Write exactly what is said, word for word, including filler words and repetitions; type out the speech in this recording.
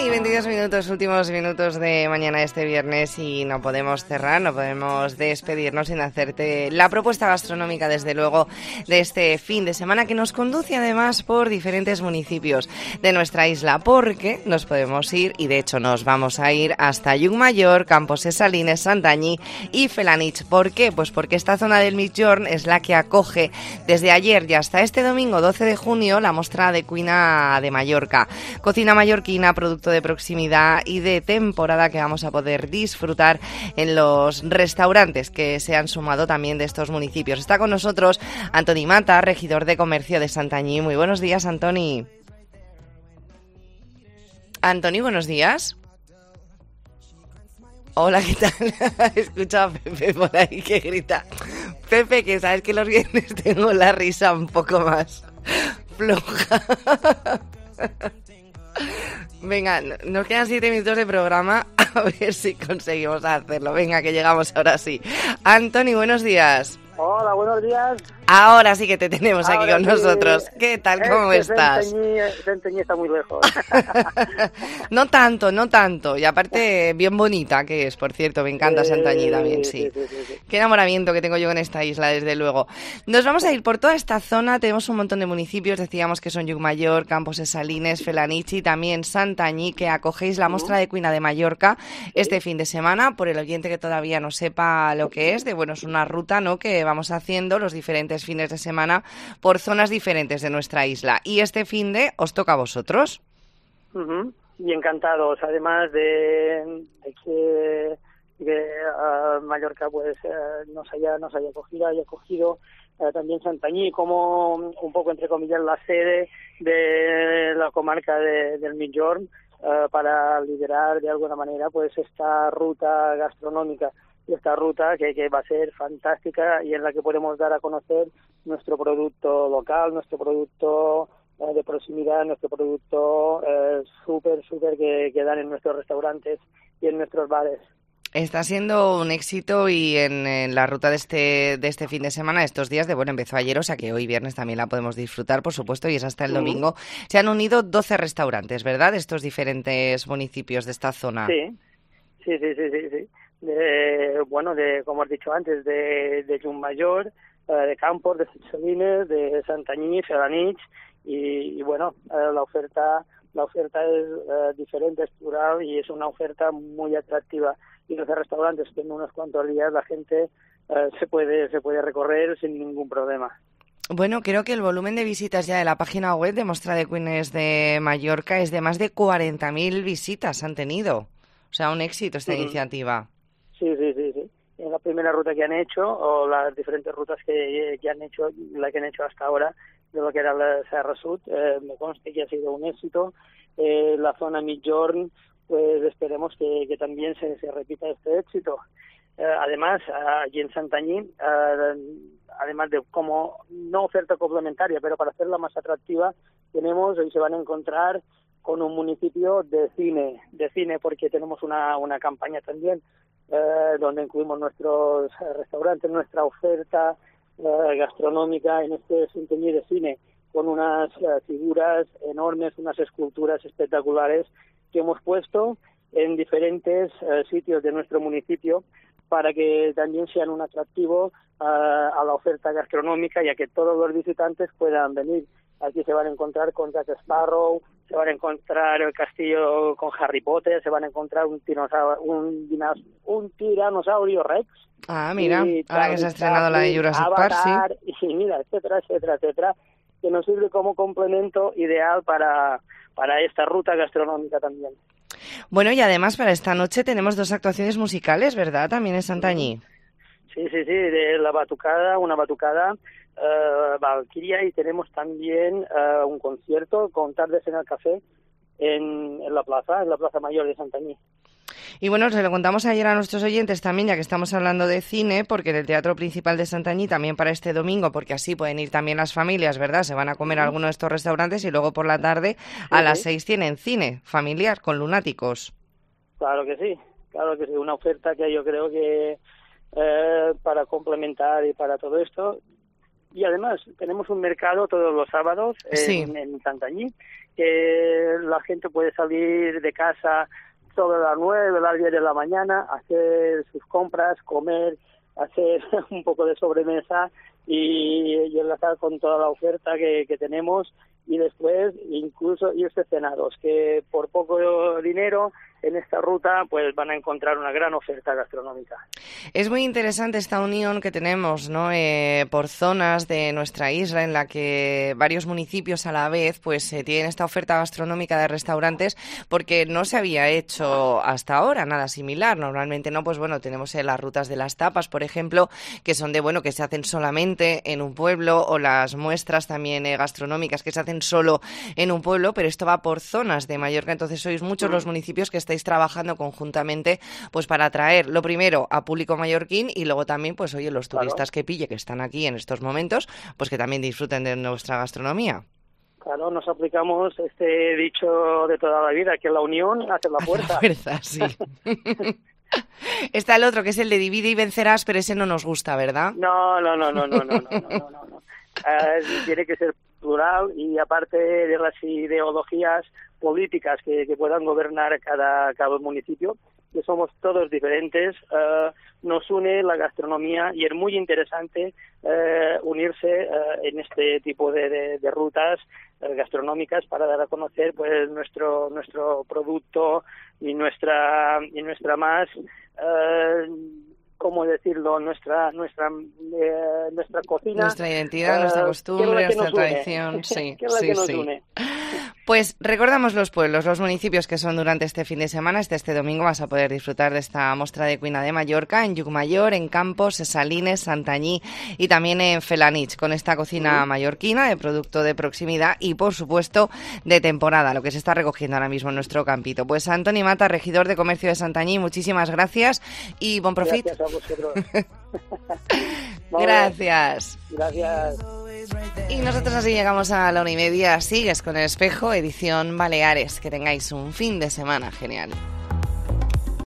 y veintidós minutos, últimos minutos de mañana este viernes, y no podemos cerrar, no podemos despedirnos sin hacerte la propuesta gastronómica, desde luego, de este fin de semana, que nos conduce además por diferentes municipios de nuestra isla, porque nos podemos ir, y de hecho nos vamos a ir hasta Llucmajor, Campos de Salines, Santanyí y Felanitx. ¿Por qué? Pues porque esta zona del Migjorn es la que acoge desde ayer y hasta este domingo doce de junio la Mostra de Cuina de Mallorca. Cocina mallorquina, producto de proximidad y de temporada que vamos a poder disfrutar en los restaurantes que se han sumado también de estos municipios. Está con nosotros Antoni Mata, regidor de Comercio de Santanyí. Muy buenos días, Antoni. Antoni, buenos días. Hola, ¿qué tal? Escucha a Pepe por ahí que grita. Pepe, que sabes que los viernes tengo la risa un poco más floja. Venga, nos quedan siete minutos de programa, a ver si conseguimos hacerlo. Venga, que llegamos ahora sí. Antoni, buenos días. Hola, buenos días. Ahora sí que te tenemos aquí Ahora con sí. nosotros. ¿Qué tal? ¿Cómo es que estás? Santanyí está muy lejos. No tanto, no tanto. Y aparte, bien bonita que es, por cierto. Me encanta Santanyí Sí, también, sí. sí, sí, sí, sí. Qué enamoramiento que tengo yo con esta isla, desde luego. Nos vamos a ir por toda esta zona. Tenemos un montón de municipios. Decíamos que son Llucmajor, Campos de Salines, Felanitx y también Santanyí, que acogéis la Mostra de Cuina de Mallorca este fin de semana. Por el oyente que todavía no sepa lo que es, de bueno, es una ruta, ¿no?, que vamos haciendo los diferentes fines de semana por zonas diferentes de nuestra isla. Y este fin de os toca a vosotros. Uh-huh. Y encantados, además de, de que, que uh, Mallorca pues uh, nos haya nos haya cogido, haya cogido uh, también Santanyí como un poco, entre comillas, la sede de la comarca de, del Migjorn uh, para liderar de alguna manera pues esta ruta gastronómica. Y esta ruta que, que va a ser fantástica y en la que podemos dar a conocer nuestro producto local, nuestro producto eh, de proximidad, nuestro producto eh, súper, súper que, que dan en nuestros restaurantes y en nuestros bares. Está siendo un éxito y en, en la ruta de este de este fin de semana, estos días de, bueno, empezó ayer, o sea que hoy viernes también la podemos disfrutar, por supuesto, y es hasta el domingo. Uh-huh. Se han unido doce restaurantes, ¿verdad?, de estos diferentes municipios de esta zona. Sí, sí, sí, sí, sí. sí. De, bueno, de como has dicho antes, de, de Llucmajor, uh, de Campos, de Salines, de Santanyí, Felanitx y, y bueno, uh, la oferta la oferta es uh, diferente, es plural y es una oferta muy atractiva. Y los restaurantes que en unos cuantos días la gente uh, se puede se puede recorrer sin ningún problema. Bueno, creo que el volumen de visitas ya de la página web de Mostra de Cuines de Mallorca es de más de cuarenta mil visitas han tenido. O sea, un éxito esta uh-huh. iniciativa. Sí, sí, sí, sí. En la primera ruta que han hecho, o las diferentes rutas que, que han hecho, la que han hecho hasta ahora, de lo que era la Serra Sud, eh, me consta que ha sido un éxito. Eh, la zona Migjorn, pues esperemos que, que también se, se repita este éxito. Eh, además, allí en Santanyí, eh, además de como no oferta complementaria, pero para hacerla más atractiva, tenemos, hoy se van a encontrar con un municipio de cine, de cine porque tenemos una, una campaña también eh, donde incluimos nuestros restaurantes, nuestra oferta eh, gastronómica en este Santanyí de cine, con unas eh, figuras enormes, unas esculturas espectaculares que hemos puesto en diferentes eh, sitios de nuestro municipio para que también sean un atractivo uh, a la oferta gastronómica y a que todos los visitantes puedan venir. Aquí se van a encontrar con Jack Sparrow, se van a encontrar el castillo con Harry Potter, se van a encontrar un tiranosaurio, un, dinos, un tiranosaurio Rex. Ah, mira, ahora que se ha estrenado la de Jurassic Park, sí. Y mira, etcétera, etcétera, etcétera, que nos sirve como complemento ideal para, para esta ruta gastronómica también. Bueno, y además para esta noche tenemos dos actuaciones musicales, ¿verdad?, también en Santanyí. Sí, sí, sí, de la batucada, una batucada uh, Valkyria, y tenemos también uh, un concierto con Tardes en el Café en, en la plaza, en la Plaza Mayor de Santanyí. Y bueno, se lo contamos ayer a nuestros oyentes también, ya que estamos hablando de cine, porque en el Teatro Principal de Santanyí también para este domingo, porque así pueden ir también las familias, ¿verdad? Se van a comer a alguno de estos restaurantes y luego por la tarde sí, a las sí. seis tienen cine familiar con lunáticos. Claro que sí, claro que sí, una oferta que yo creo que eh, para complementar y para todo esto, y además tenemos un mercado todos los sábados en, sí. en Santanyí, que la gente puede salir de casa sobre las nueve, las diez de la mañana, hacer sus compras, comer, hacer un poco de sobremesa y, y enlazar con toda la oferta que, que tenemos, y después incluso irse cenados, que por poco dinero en esta ruta pues van a encontrar una gran oferta gastronómica. Es muy interesante esta unión que tenemos, ¿no? Eh, por zonas de nuestra isla, en la que varios municipios a la vez pues eh, tienen esta oferta gastronómica de restaurantes, porque no se había hecho hasta ahora nada similar. Normalmente no, pues bueno, tenemos eh, las rutas de las tapas, por ejemplo, que son de, bueno, que se hacen solamente en un pueblo, o las muestras también eh, gastronómicas que se hacen solo en un pueblo, pero esto va por zonas de Mallorca. Entonces sois muchos los municipios que estáis trabajando conjuntamente pues para atraer, lo primero, a público mallorquín, y luego también, pues oye, los turistas claro. que pille, que están aquí en estos momentos, pues que también disfruten de nuestra gastronomía. Claro, nos aplicamos este dicho de toda la vida, que la unión hace la fuerza. La fuerza, sí. Está el otro, que es el de divide y vencerás, pero ese no nos gusta, ¿verdad? No, no, no, no, no, no, no, no, no, no. Uh, tiene que ser plural, y aparte de las ideologías políticas que, que puedan gobernar cada, cada municipio, que somos todos diferentes, uh, nos une la gastronomía, y es muy interesante uh, unirse uh, en este tipo de, de, de rutas uh, gastronómicas para dar a conocer pues nuestro nuestro producto y nuestra y nuestra más uh, ¿cómo decirlo? Nuestra nuestra eh, nuestra cocina, nuestra identidad, uh, nuestra costumbre, nuestra tradición, sí, ¿Qué es la sí, que nos sí. une? Pues recordamos los pueblos, los municipios que son durante este fin de semana. Este, este domingo vas a poder disfrutar de esta mostra de cuina de Mallorca en Llucmayor, en Campos, Salines, Santanyí y también en Felanitx, con esta cocina mallorquina de producto de proximidad y, por supuesto, de temporada, lo que se está recogiendo ahora mismo en nuestro campito. Pues Antoni Mata, regidor de Comercio de Santanyí, muchísimas gracias y bon profit. Gracias a vosotros. Gracias. Gracias. Y nosotros así llegamos a la una y media. Sigues con El Espejo, edición Baleares. Que tengáis un fin de semana genial.